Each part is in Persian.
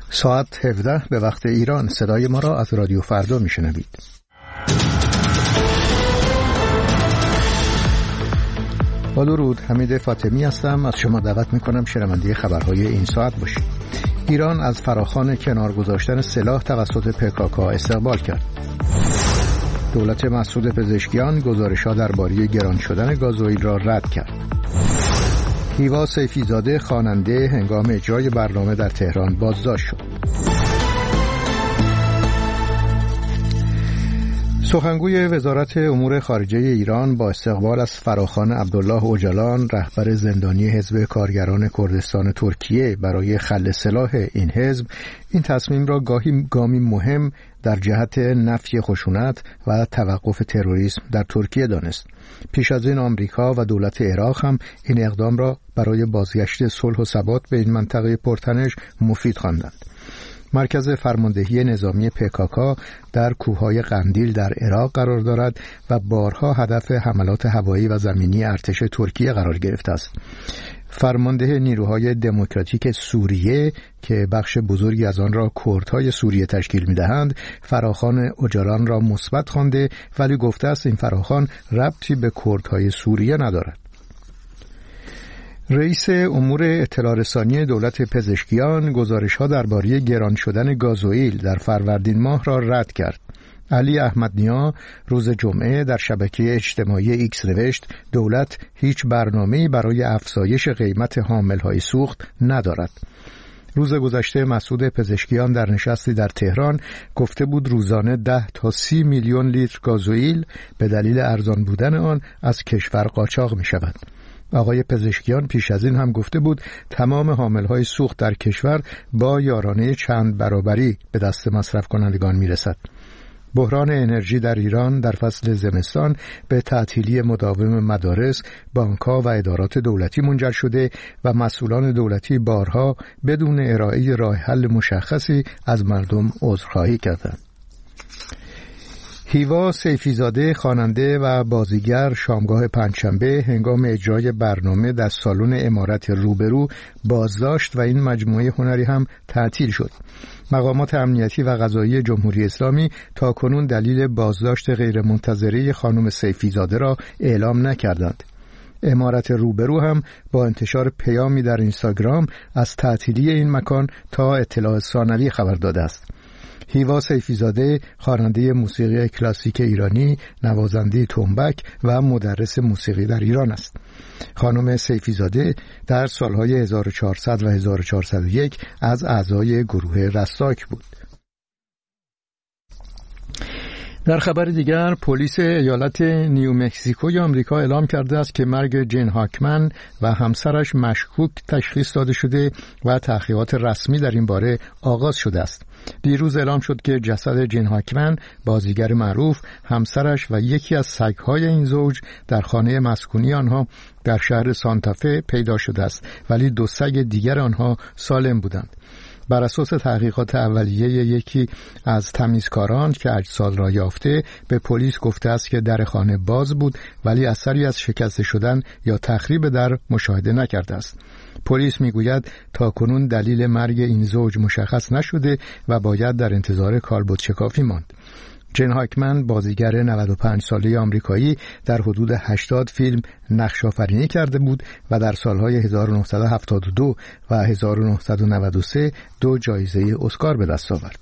ساعت 17 به وقت ایران. صدای ما را از رادیو فردا میشنوید. با درود، حمید فاطمی هستم. از شما دعوت میکنم شنونده خبرهای این ساعت باشید. ایران از فراخوان کنار گذاشتن سلاح توسط PKK استقبال کرد. دولت مسعود پزشکیان گزارش‌ها درباره گران شدن گازوئیل را رد کرد. هیوا سیفیزاده خواننده هنگام اجرای برنامه در تهران بازداشت شد. سخنگوی وزارت امور خارجه ایران با استقبال از فراخوان عبدالله اوجالان، رهبر زندانی حزب کارگران کردستان ترکیه، برای خلع سلاح این حزب، این تصمیم را گامی مهم در جهت نفی خشونت و توقف تروریسم در ترکیه دانست. پیش از این آمریکا و دولت عراق هم این اقدام را برای بازگشت صلح و ثبات به این منطقه پرتنش مفید خواندند. مرکز فرماندهی نظامی PKK در کوههای قندیل در عراق قرار دارد و بارها هدف حملات هوایی و زمینی ارتش ترکیه قرار گرفته است. فرمانده نیروهای دموکراتیک سوریه که بخش بزرگی از آن را کردهای سوریه تشکیل می‌دهند، فراخوان اوجالان را مثبت خوانده، ولی گفته است این فراخوان ربطی به کردهای سوریه ندارد. رئیس امور اطلاع رسانی دولت پزشکیان گزارش‌ها درباره گران شدن گازوئیل در فروردین ماه را رد کرد. علی احمدنیا روز جمعه در شبکه اجتماعی ایکس نوشت دولت هیچ برنامه‌ای برای افزایش قیمت حامل‌های سوخت ندارد. روز گذشته مسعود پزشکیان در نشستی در تهران گفته بود روزانه 10 تا 30 میلیون لیتر گازوئیل به دلیل ارزان بودن آن از کشور قاچاق می شود. آقای پزشکیان پیش از این هم گفته بود تمام حامل‌های سوخت در کشور با یارانه چند برابری به دست مصرف کنندگان می رسد. بحران انرژی در ایران در فصل زمستان به تعطیلی مداوم مدارس، بانک‌ها و ادارات دولتی منجر شده و مسئولان دولتی بارها بدون ارائه راه حل مشخصی از مردم عذرخواهی کردند. هیوا سیفیزاده خواننده و بازیگر شامگاه پنجشنبه هنگام اجرای برنامه در سالن عمارت روبرو بازداشت و این مجموعه هنری هم تعطیل شد. مقامات امنیتی و قضایی جمهوری اسلامی تاکنون دلیل بازداشت غیرمنتظره خانم سیفیزاده را اعلام نکردند. عمارت روبرو هم با انتشار پیامی در اینستاگرام از تعطیلی این مکان تا اطلاع ثانوی خبر داده است. هیوا سیفیزاده خواننده موسیقی کلاسیک ایرانی، نوازنده تنبک و مدرس موسیقی در ایران است. خانم سیفیزاده در سالهای 1400 و 1401 از اعضای گروه رستاک بود. در خبر دیگر، پلیس ایالت نیومکزیکوی آمریکا اعلام کرده است که مرگ جین هاکمن و همسرش مشکوک تشخیص داده شده و تحقیقات رسمی در این باره آغاز شده است. دیروز اعلام شد که جسد جین هاکمن، بازیگر معروف، همسرش و یکی از سگ‌های این زوج در خانه مسکونی آنها در شهر سانتافه پیدا شده است، ولی 2 سگ دیگر آنها سالم بودند. بر اساس تحقیقات اولیه یکی از تمیزکاران که اجساد را یافته به پلیس گفته است که در خانه باز بود ولی اثری از شکسته شدن یا تخریب در مشاهده نکرده است. پلیس میگوید تاکنون دلیل مرگ این زوج مشخص نشده و باید در انتظار کالبد شکافی ماند. جین هاکمن بازیگر 95 ساله آمریکایی در حدود 80 فیلم نقش آفرینی کرده بود و در سالهای 1972 و 1993 2 جایزه اسکار به دست آورد.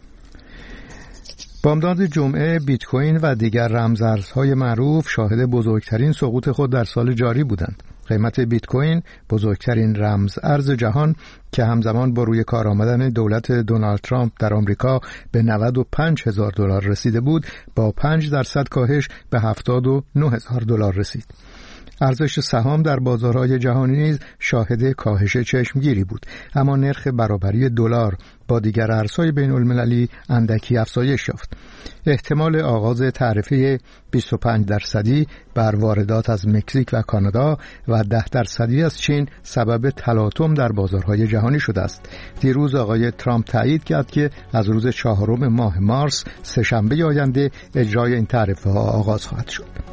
بامداد جمعه بیت کوین و دیگر رمزارزهای معروف شاهد بزرگترین سقوط خود در سال جاری بودند. قیمت بیت کوین، بزرگترین رمز ارز جهان که همزمان با روی کار آمدن دولت دونالد ترامپ در آمریکا به $95,000 رسیده بود، با 5% کاهش به $79,000 رسید. ارزش سهام در بازارهای جهانی نیز شاهد کاهش چشمگیری بود، اما نرخ برابری دلار با دیگر ارزهای بین المللی اندکی افزایش یافت. احتمال آغاز تعرفه 25% بر واردات از مکزیک و کانادا و 10% از چین سبب تلاطم در بازارهای جهانی شده است. دیروز آقای ترامپ تایید کرد که از روز 4 ماه مارس، سه‌شنبه آینده، اجرای این تعرفه ها آغاز خواهد شد.